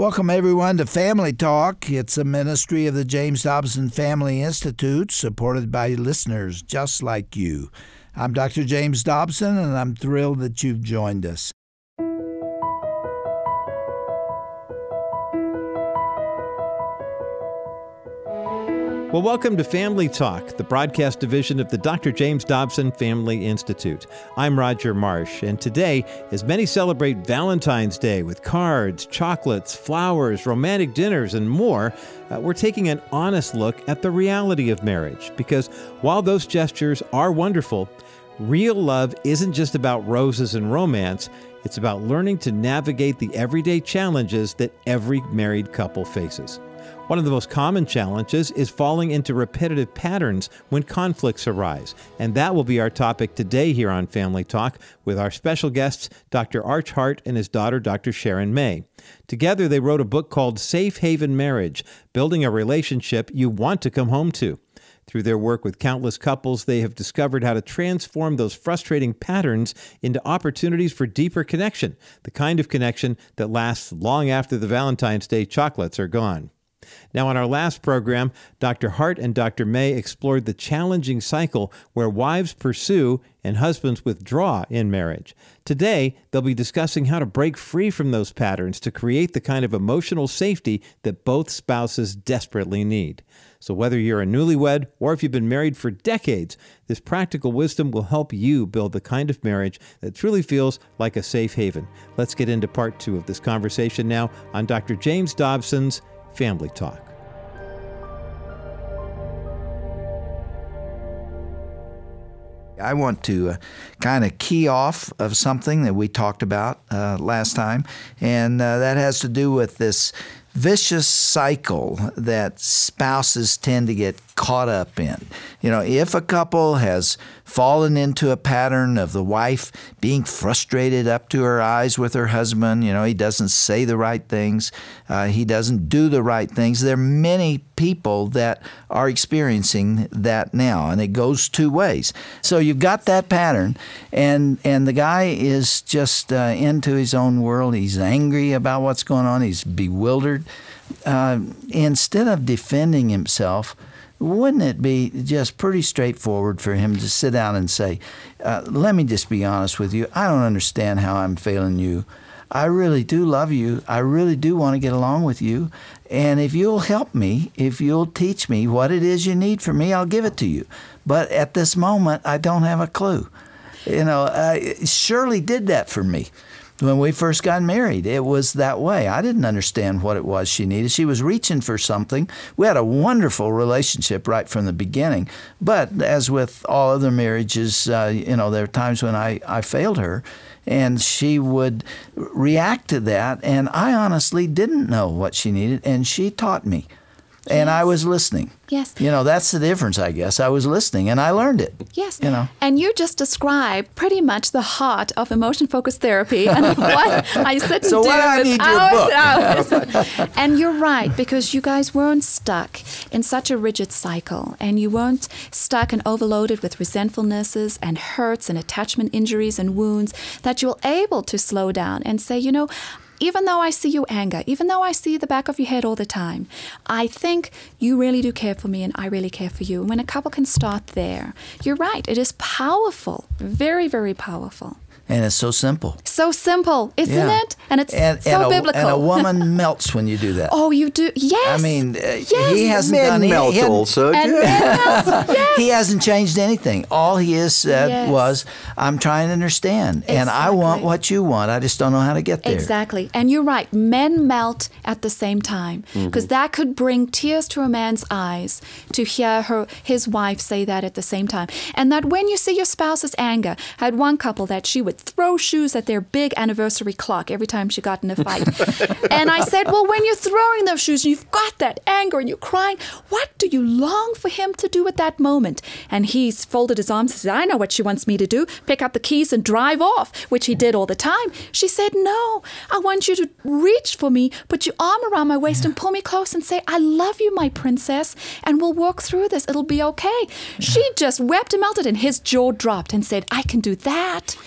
Welcome, everyone, to Family Talk. It's a ministry of the James Dobson Family Institute, supported by listeners just like you. I'm Dr. James Dobson, and I'm thrilled that you've joined us. Well, welcome to Family Talk, the broadcast division of the Dr. James Dobson Family Institute. I'm Roger Marsh, and today, as many celebrate Valentine's Day with cards, chocolates, flowers, romantic dinners, and more, we're taking an honest look at the reality of marriage. Because while those gestures are wonderful, real love isn't just about roses and romance. It's about learning to navigate the everyday challenges that every married couple faces. One of the most common challenges is falling into repetitive patterns when conflicts arise. And that will be our topic today here on Family Talk with our special guests, Dr. Arch Hart and his daughter, Dr. Sharon May. Together, they wrote a book called Safe Haven Marriage, Building a Relationship You Want to Come Home to. Through their work with countless couples, they have discovered how to transform those frustrating patterns into opportunities for deeper connection, the kind of connection that lasts long after the Valentine's Day chocolates are gone. Now, on our last program, Dr. Hart and Dr. May explored the challenging cycle where wives pursue and husbands withdraw in marriage. Today, they'll be discussing how to break free from those patterns to create the kind of emotional safety that both spouses desperately need. So whether you're a newlywed or if you've been married for decades, this practical wisdom will help you build the kind of marriage that truly feels like a safe haven. Let's get into part 2 of this conversation now on Dr. James Dobson's Family Talk. I want to kind of key off of something that we talked about last time, and that has to do with this vicious cycle that spouses tend to get caught up in. You know, if a couple has fallen into a pattern of the wife being frustrated up to her eyes with her husband, you know, he doesn't say the right things, he doesn't do the right things. There are many people that are experiencing that now, and it goes two ways. So you've got that pattern, and the guy is just into his own world. He's angry about what's going on. He's bewildered. Instead of defending himself, wouldn't it be just pretty straightforward for him to sit down and say, let me just be honest with you. I don't understand how I'm failing you. I really do love you. I really do want to get along with you. And if you'll help me, if you'll teach me what it is you need from me, I'll give it to you. But at this moment, I don't have a clue. You know, Shirley did that for me. When we first got married, it was that way. I didn't understand what it was she needed. She was reaching for something. We had a wonderful relationship right from the beginning. But as with all other marriages, there are times when I failed her, and she would react to that. And I honestly didn't know what she needed, and she taught me. And yes. I was listening. Yes. You know, that's the difference, I guess. I was listening, and I learned it. Yes. You know. And you just described pretty much the heart of emotion-focused therapy and what I sit and so do why I need your book. And you're right, because you guys weren't stuck in such a rigid cycle, and you weren't stuck and overloaded with resentfulnesses and hurts and attachment injuries and wounds, that you're able to slow down and say, you know, even though I see your anger, even though I see the back of your head all the time, I think you really do care for me and I really care for you. And when a couple can start there, you're right, it is powerful, very, very powerful. And it's so simple. So simple, isn't it? And it's so biblical. And a woman melts when you do that. Oh, you do? Yes. I mean, yes. He hasn't men done melt anything. also. And men melt, yes. He hasn't changed anything. All he has said Yes. was, I'm trying to understand. And I want Exactly. what you want. I just don't know how to get there. Exactly. And you're right. Men melt at the same time, because that could bring tears to a man's eyes to hear his wife say that at the same time. And that when you see your spouse's anger, I had one couple that she would throw shoes at their big anniversary clock every time she got in a fight. And I said, well, when you're throwing those shoes and you've got that anger and you're crying, what do you long for him to do at that moment? And he's folded his arms and said, I know what she wants me to do, pick up the keys and drive off, which he did all the time. She said, no, I want you to reach for me, put your arm around my waist and pull me close and say, I love you, my princess, and we'll work through this. It'll be okay. She just wept and melted, and his jaw dropped and said, I can do that. I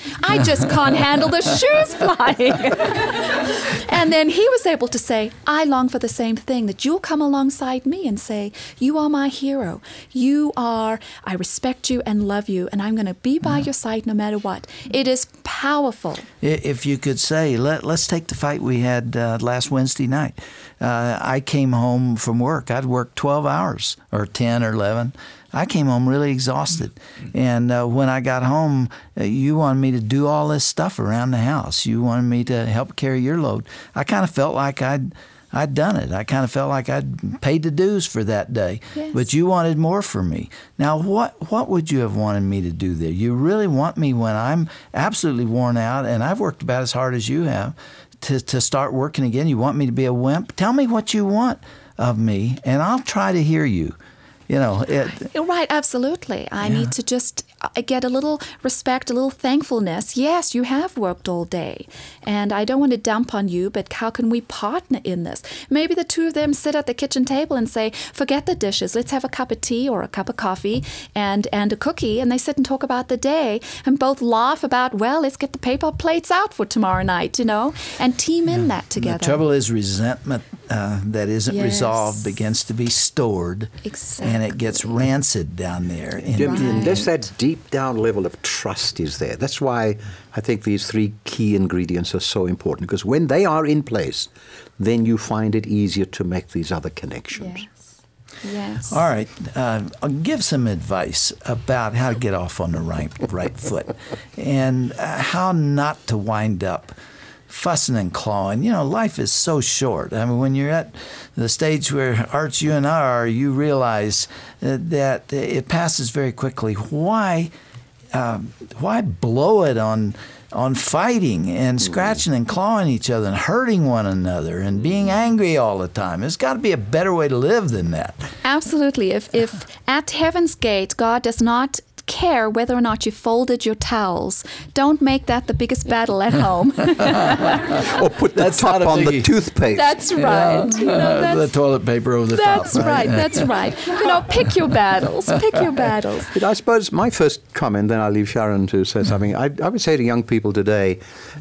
just can't handle the shoes flying. And then he was able to say, I long for the same thing, that you'll come alongside me and say, you are my hero. I respect you and love you, and I'm going to be by your side no matter what. It is powerful. If you could say, let's take the fight we had last Wednesday night. I came home from work. I'd worked 12 hours or 10 or 11. I came home really exhausted. And when I got home, you wanted me to do all this stuff around the house. You wanted me to help carry your load. I kind of felt like I'd done it. I kind of felt like I'd paid the dues for that day. Yes. But you wanted more from me. Now, what would you have wanted me to do there? You really want me when I'm absolutely worn out, and I've worked about as hard as you have, to start working again? You want me to be a wimp? Tell me what you want of me, and I'll try to hear you. You're right, absolutely. I need to just get a little respect, a little thankfulness. Yes, you have worked all day, and I don't want to dump on you, but how can we partner in this? Maybe the two of them sit at the kitchen table and say, forget the dishes, let's have a cup of tea or a cup of coffee and a cookie, and they sit and talk about the day and both laugh about, well, let's get the paper plates out for tomorrow night, and team in that together. The trouble is resentment that isn't resolved begins to be stored. Exactly. And it gets rancid down there. Unless that deep down level of trust is there. That's why I think these three key ingredients are so important, because when they are in place, then you find it easier to make these other connections. Yes. All right. I'll give some advice about how to get off on the right foot and how not to wind up fussing and clawing. Life is so short. I mean, when you're at the stage where Arch, you and I are, you realize that it passes very quickly. Why blow it on fighting and scratching and clawing each other and hurting one another and being angry all the time? There's got to be a better way to live than that. Absolutely. If at Heaven's Gate, God does not care whether or not you folded your towels, don't make that the biggest battle at home. Or put the top on the toothpaste. That's right. The toilet paper over the top. That's right. That's right. Pick your battles. Pick your battles. But I suppose my first comment, then I'll leave Sharon to say something. I would say to young people today,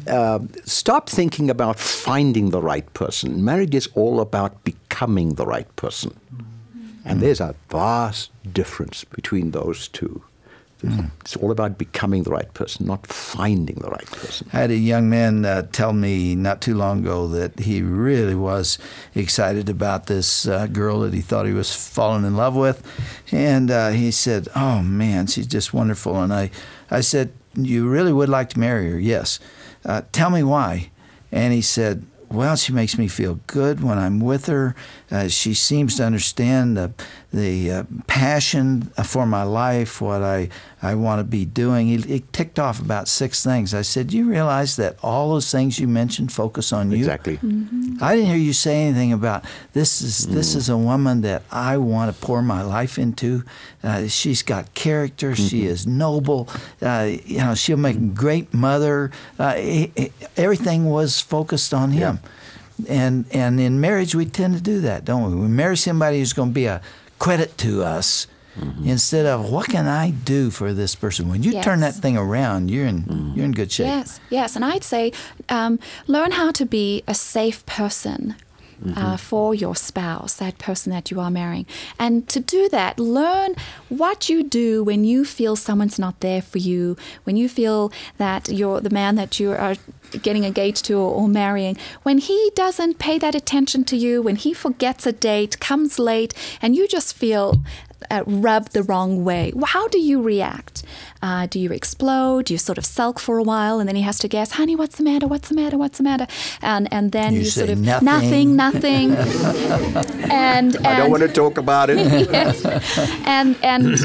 stop thinking about finding the right person. Marriage is all about becoming the right person. And there's a vast difference between those two. It's all about becoming the right person, not finding the right person. I had a young man tell me not too long ago that he really was excited about this girl that he thought he was falling in love with. And he said, oh, man, she's just wonderful. And I said, you really would like to marry her? Yes. Tell me why. And he said, well, she makes me feel good when I'm with her. She seems to understand the passion for my life, what I want to be doing. He ticked off about 6 things. I said, do you realize that all those things you mentioned focus on you? Exactly. Mm-hmm. I didn't hear you say anything about this is a woman that I want to pour my life into. She's got character. Mm-hmm. She is noble. She'll make a great mother. Everything was focused on him. And in marriage, we tend to do that, don't we? We marry somebody who's going to be a credit to us instead of what can I do for this person. When you turn that thing around, you're in good shape. Yes. And I'd say learn how to be a safe person for your spouse, that person that you are marrying. And to do that, learn what you do when you feel someone's not there for you, when you feel that you're the man that you are getting engaged to or marrying, when he doesn't pay that attention to you, when he forgets a date, comes late, and you just feel rubbed the wrong way. How do you react? Do you explode? Do you sort of sulk for a while, and then he has to guess, honey, what's the matter? What's the matter? What's the matter? And then you sort of nothing. and I don't want to talk about it. Yes. And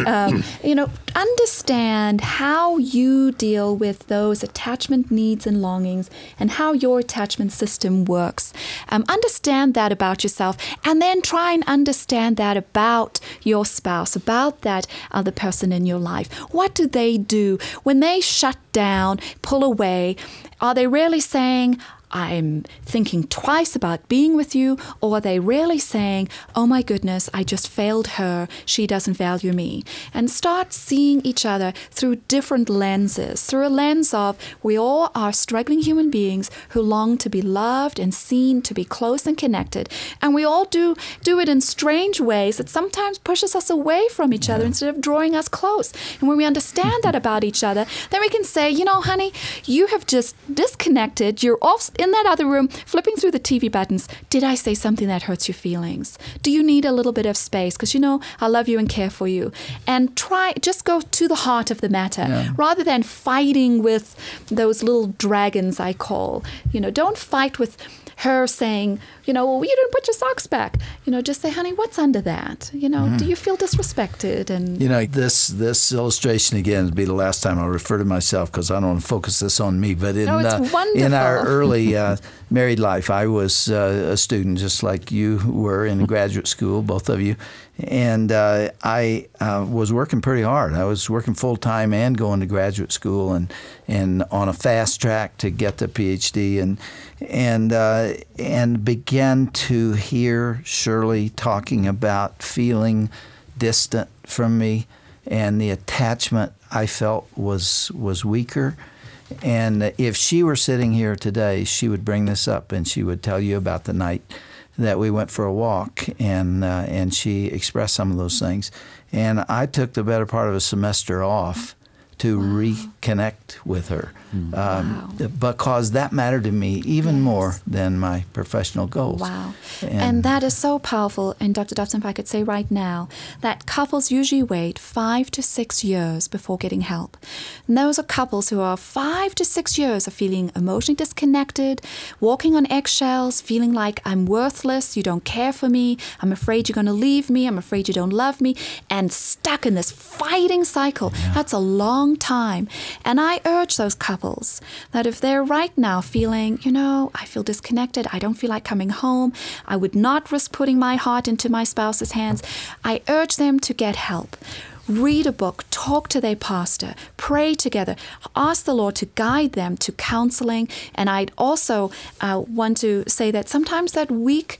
understand how you deal with those attachment needs and longings and how your attachment system works. Understand that about yourself, and then try and understand that about your spouse, about that other person in your life. What do they do when they shut down, pull away? Are they really saying, I'm thinking twice about being with you, or are they really saying, oh my goodness, I just failed her, she doesn't value me? And start seeing each other through different lenses, through a lens of we all are struggling human beings who long to be loved and seen, to be close and connected. And we all do it in strange ways that sometimes pushes us away from each other instead of drawing us close. And when we understand that about each other, then we can say, you know, honey, you have just disconnected. You're off in that other room, flipping through the TV buttons. Did I say something that hurts your feelings? Do you need a little bit of space? Because, you know, I love you and care for you. And just go to the heart of the matter rather than fighting with those little dragons I call. You know, don't fight with her saying, you know, well, you didn't put your socks back. You know, just say, honey, what's under that? You know, do you feel disrespected? And you know, this illustration again would be the last time I'll refer to myself because I don't want to focus this on me. But in our early married life, I was a student just like you were in graduate school, both of you. And I was working pretty hard. I was working full time and going to graduate school and on a fast track to get the PhD and began to hear Shirley talking about feeling distant from me, and the attachment I felt was weaker. And if she were sitting here today, she would bring this up and she would tell you about the night that we went for a walk, and she expressed some of those things. And I took the better part of a semester off to reconnect with her because that mattered to me even more than my professional goals. Wow. And that is so powerful. And Dr. Dobson, if I could say right now, that couples usually wait 5 to 6 years before getting help. And those are couples who are 5 to 6 years of feeling emotionally disconnected, walking on eggshells, feeling like I'm worthless, you don't care for me, I'm afraid you're going to leave me, I'm afraid you don't love me, and stuck in this fighting cycle. That's a long time. And I urge those couples that if they're right now feeling, you know, I feel disconnected, I don't feel like coming home, I would not risk putting my heart into my spouse's hands, I urge them to get help. Read a book, talk to their pastor, pray together, ask the Lord to guide them to counseling. And I'd also want to say that sometimes that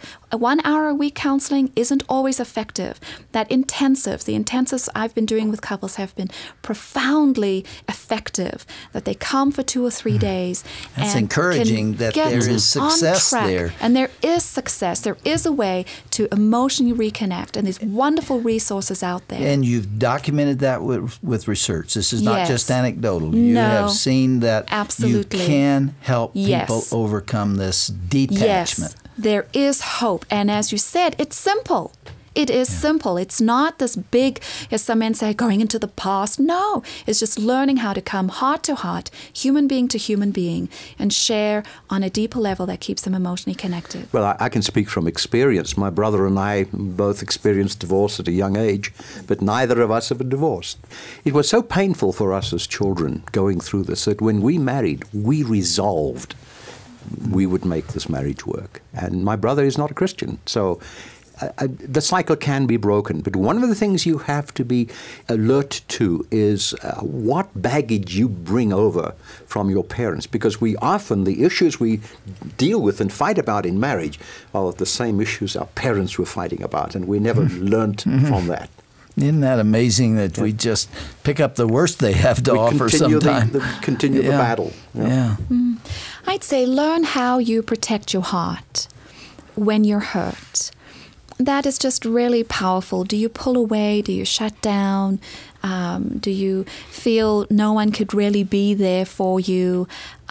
1 hour a week counseling isn't always effective. That the intensives I've been doing with couples have been profoundly effective, that they come for 2 or 3 days. That's encouraging that there is success there. And there is success. There is a way to emotionally reconnect, and there's wonderful resources out there. And you've documented that with research. This is not just anecdotal. You have seen that you can help people overcome this detachment. Yes, there is hope. And as you said, it's simple. It is simple. It's not this big, as some men say, going into the past. No, it's just learning how to come heart to heart, human being to human being, and share on a deeper level that keeps them emotionally connected. Well, I can speak from experience. My brother and I both experienced divorce at a young age, but neither of us ever divorced. It was so painful for us as children going through this that when we married, we resolved we would make this marriage work. And my brother is not a Christian, so the cycle can be broken. But one of the things you have to be alert to is what baggage you bring over from your parents, because the issues we deal with and fight about in marriage are the same issues our parents were fighting about, and we never learned from that. Isn't that amazing that we just pick up the worst they have to offer sometimes? Continue the battle. Yeah. I'd say learn how you protect your heart when you're hurt. That is just really powerful. Do you pull away? Do you shut down? Do you feel no one could really be there for you?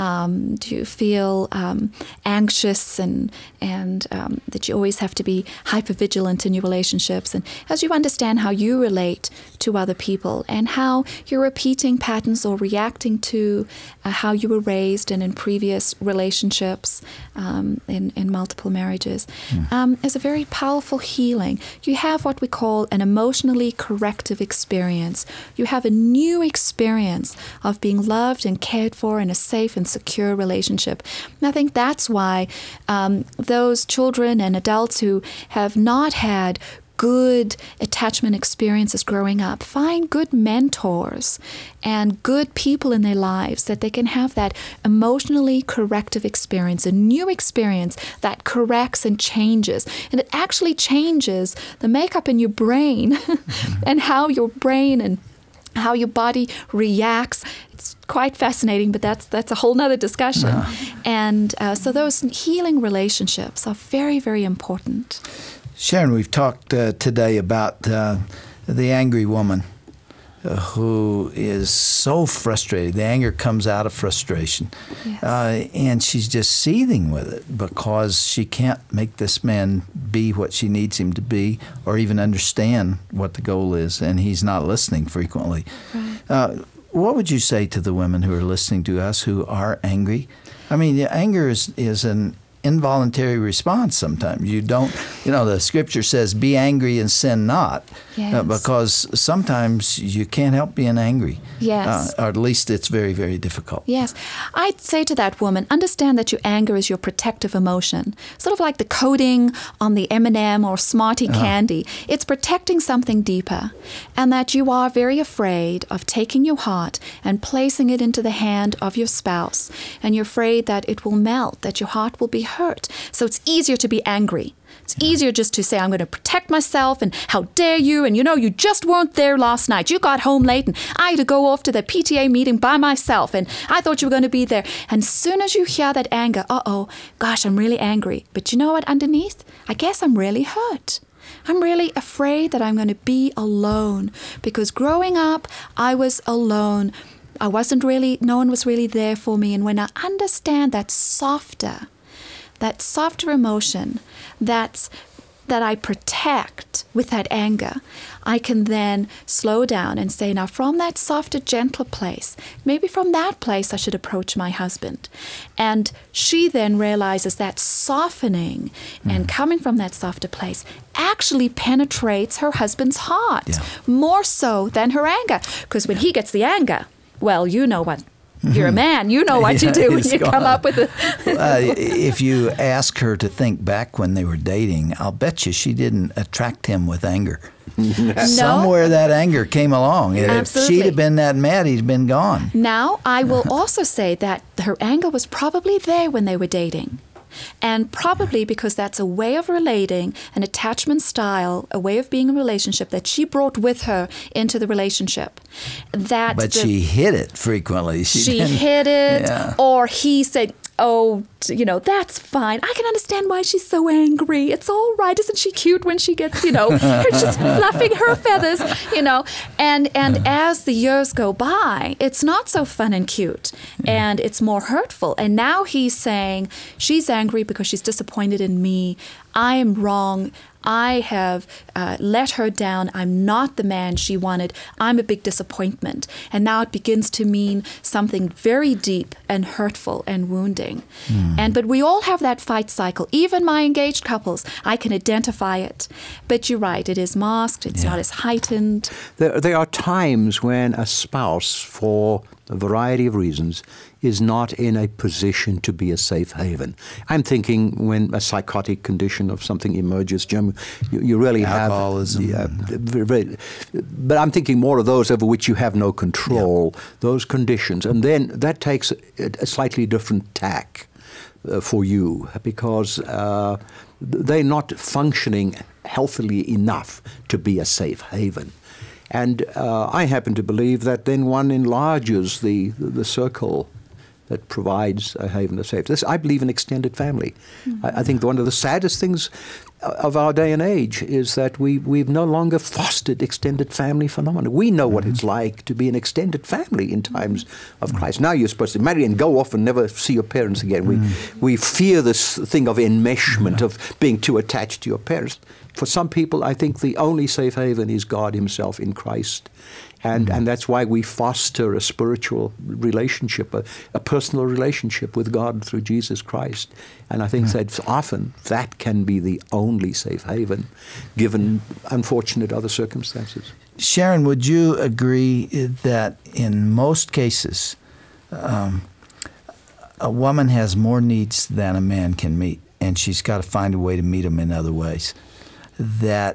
Do you feel anxious and that you always have to be hypervigilant in your relationships? And as you understand how you relate to other people and how you're repeating patterns or reacting to how you were raised and in previous relationships, in multiple marriages, is a very powerful healing. You have what we call an emotionally corrective experience. You have a new experience of being loved and cared for in a safe and secure relationship. And I think that's why those children and adults who have not had good attachment experiences growing up. Find good mentors and good people in their lives that they can have that emotionally corrective experience, a new experience that corrects and changes. And it actually changes the makeup in your brain and how your brain and how your body reacts. It's quite fascinating, but that's a whole nother discussion. And so those healing relationships are very, very important. Sharon, we've talked today about the angry woman who is so frustrated. The anger comes out of frustration. Yes. And she's just seething with it because she can't make this man be what she needs him to be or even understand what the goal is, and he's not listening frequently. Right. What would you say to the women who are listening to us who are angry? I mean, anger is an involuntary response sometimes. You don't, the scripture says, be angry and sin not. Yes. Because sometimes you can't help being angry. Yes. Or at least it's very, very difficult. Yes. I'd say to that woman, understand that your anger is your protective emotion. Sort of like the coating on the M&M or Smartie candy. It's protecting something deeper. And that you are very afraid of taking your heart and placing it into the hand of your spouse. And you're afraid that it will melt, that your heart will be hurt. So it's easier to be angry. It's easier just to say, I'm going to protect myself, and how dare you, and you just weren't there last night. You got home late, and I had to go off to the PTA meeting by myself, and I thought you were going to be there. And as soon as you hear that anger, gosh, I'm really angry. But you know what, underneath? I guess I'm really hurt. I'm really afraid that I'm going to be alone, because growing up, I was alone. No one was really there for me. And when I understand that softer emotion that I protect with that anger, I can then slow down and say, now from that softer, gentler place, maybe from that place I should approach my husband. And she then realizes that softening and coming from that softer place actually penetrates her husband's heart more so than her anger. Because when he gets the anger, well, you know what? You're a man. You know what you do when you come up with it. If you ask her to think back when they were dating, I'll bet you she didn't attract him with anger. No. Somewhere that anger came along. And absolutely. If she'd have been that mad, he'd been gone. Now, I will also say that her anger was probably there when they were dating. And probably because that's a way of relating, an attachment style, a way of being in a relationship that she brought with her into the relationship. But she hid it frequently. She hid it, or he said, that's fine. I can understand why she's so angry. It's all right. Isn't she cute when she gets, her just fluffing her feathers, And as the years go by, it's not so fun and cute, and it's more hurtful. And now he's saying, she's angry because she's disappointed in me. I am wrong. I have let her down. I'm not the man she wanted. I'm a big disappointment. And now it begins to mean something very deep and hurtful and wounding. But we all have that fight cycle. Even my engaged couples, I can identify it. But you're right, it is masked. It's not as heightened. There are times when a spouse, for a variety of reasons, is not in a position to be a safe haven. I'm thinking when a psychotic condition of something emerges, Jim, you really alcoholism. But I'm thinking more of those over which you have no control, those conditions. And then that takes a slightly different tack for you, because they're not functioning healthily enough to be a safe haven. And I happen to believe that then one enlarges the circle that provides a haven of safety. I believe in extended family. I think one of the saddest things of our day and age is that we've no longer fostered extended family phenomena. We know what it's like to be an extended family in times of crisis. Now you're supposed to marry and go off and never see your parents again. We fear this thing of enmeshment, of being too attached to your parents. For some people, I think the only safe haven is God himself in Christ. And that's why we foster a spiritual relationship, a personal relationship with God through Jesus Christ. And I think that often that can be the only safe haven, given unfortunate other circumstances. Sharon, would you agree that in most cases, a woman has more needs than a man can meet, and she's got to find a way to meet them in other ways? That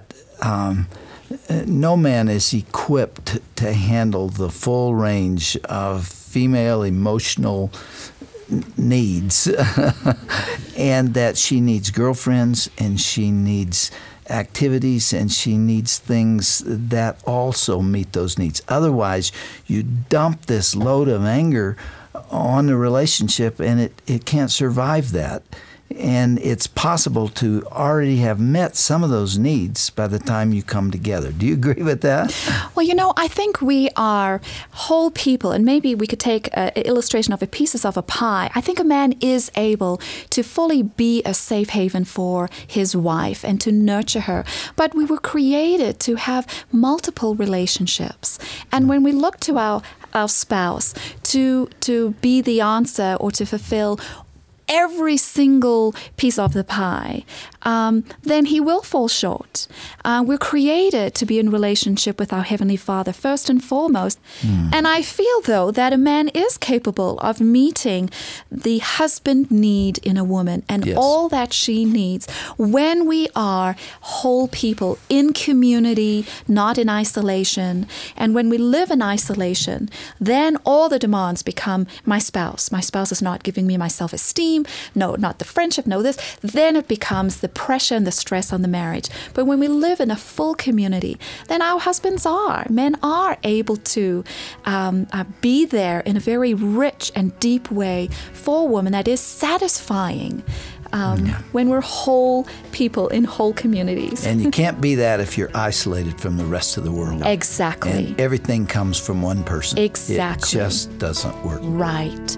no man is equipped to handle the full range of female emotional needs, and that she needs girlfriends, and she needs activities, and she needs things that also meet those needs. Otherwise, you dump this load of anger on the relationship, and it can't survive that. And it's possible to already have met some of those needs by the time you come together. Do you agree with that? Well, I think we are whole people, and maybe we could take an illustration of pieces of a pie. I think a man is able to fully be a safe haven for his wife and to nurture her. But we were created to have multiple relationships. And when we look to our spouse to be the answer or to fulfill every single piece of the pie, then he will fall short. We're created to be in relationship with our Heavenly Father first and foremost. And I feel, though, that a man is capable of meeting the husband need in a woman and all that she needs when we are whole people in community, not in isolation. And when we live in isolation, then all the demands become my spouse. My spouse is not giving me my self-esteem. No, not the friendship, no this. Then it becomes the pressure and the stress on the marriage. But when we live in a full community, then our men are able to be there in a very rich and deep way for women that is satisfying when we're whole people in whole communities. And you can't be that if you're isolated from the rest of the world. Exactly. And everything comes from one person. Exactly. It just doesn't work. Right.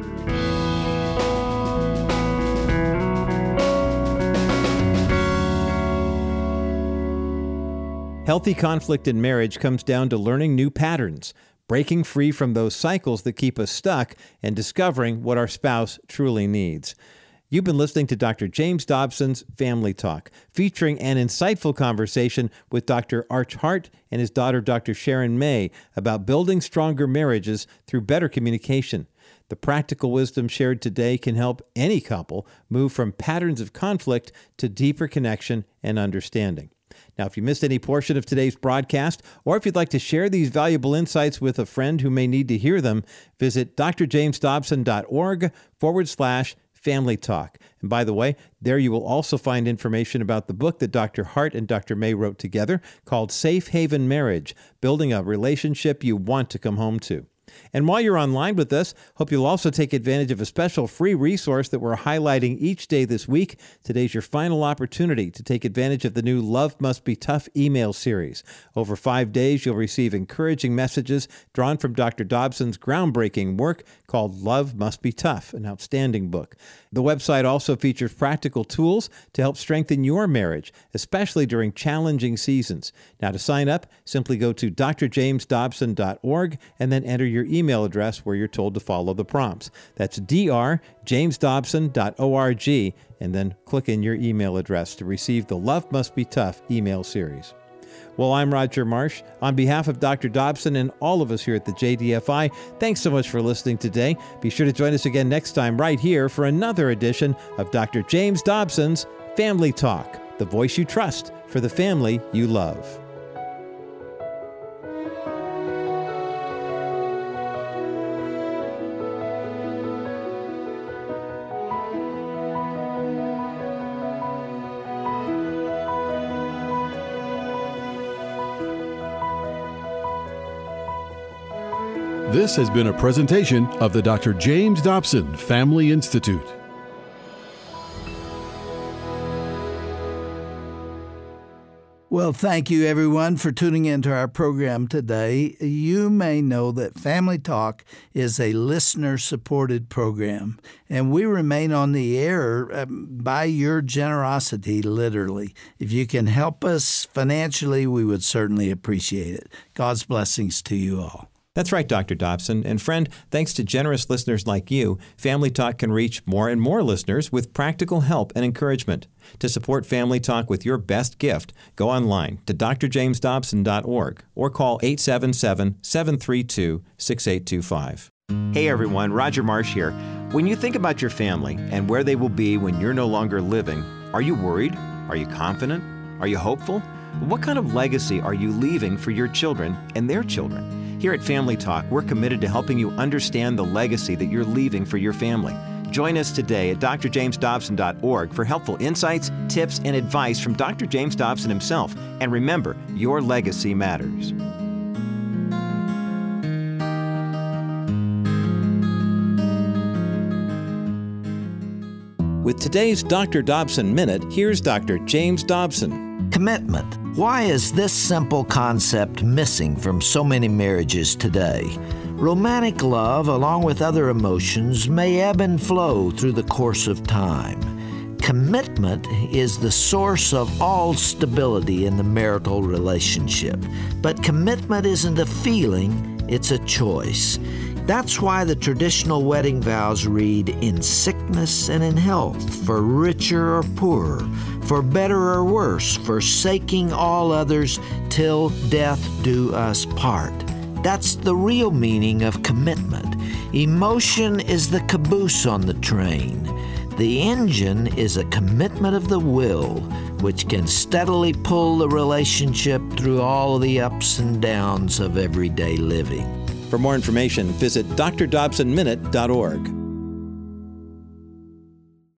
Healthy conflict in marriage comes down to learning new patterns, breaking free from those cycles that keep us stuck, and discovering what our spouse truly needs. You've been listening to Dr. James Dobson's Family Talk, featuring an insightful conversation with Dr. Arch Hart and his daughter, Dr. Sharon May, about building stronger marriages through better communication. The practical wisdom shared today can help any couple move from patterns of conflict to deeper connection and understanding. Now, if you missed any portion of today's broadcast, or if you'd like to share these valuable insights with a friend who may need to hear them, visit drjamesdobson.org/Family Talk. And by the way, there you will also find information about the book that Dr. Hart and Dr. May wrote together called Safe Haven Marriage, Building a Relationship You Want to Come Home to. And while you're online with us, hope you'll also take advantage of a special free resource that we're highlighting each day this week. Today's your final opportunity to take advantage of the new Love Must Be Tough email series. Over 5 days, you'll receive encouraging messages drawn from Dr. Dobson's groundbreaking work called Love Must Be Tough, an outstanding book. The website also features practical tools to help strengthen your marriage, especially during challenging seasons. Now, to sign up, simply go to drjamesdobson.org and then enter your email address where you're told to follow the prompts. That's drjamesdobson.org, and then click in your email address to receive the Love Must Be Tough email series. Well, I'm Roger Marsh. On behalf of Dr. Dobson and all of us here at the JDFI, thanks so much for listening today. Be sure to join us again next time right here for another edition of Dr. James Dobson's Family Talk, the voice you trust for the family you love. This has been a presentation of the Dr. James Dobson Family Institute. Well, thank you, everyone, for tuning into our program today. You may know that Family Talk is a listener-supported program, and we remain on the air by your generosity, literally. If you can help us financially, we would certainly appreciate it. God's blessings to you all. That's right, Dr. Dobson. And friend, thanks to generous listeners like you, Family Talk can reach more and more listeners with practical help and encouragement. To support Family Talk with your best gift, go online to drjamesdobson.org or call 877-732-6825. Hey everyone, Roger Marsh here. When you think about your family and where they will be when you're no longer living, are you worried? Are you confident? Are you hopeful? What kind of legacy are you leaving for your children and their children? Here at Family Talk, we're committed to helping you understand the legacy that you're leaving for your family. Join us today at drjamesdobson.org for helpful insights, tips, and advice from Dr. James Dobson himself. And remember, your legacy matters. With today's Dr. Dobson Minute, here's Dr. James Dobson. Commitment. Why is this simple concept missing from so many marriages today? Romantic love, along with other emotions, may ebb and flow through the course of time. Commitment is the source of all stability in the marital relationship. But commitment isn't a feeling, it's a choice. That's why the traditional wedding vows read, in sickness and in health, for richer or poorer, for better or worse, forsaking all others, till death do us part. That's the real meaning of commitment. Emotion is the caboose on the train. The engine is a commitment of the will, which can steadily pull the relationship through all the ups and downs of everyday living. For more information, visit drdobsonminute.org.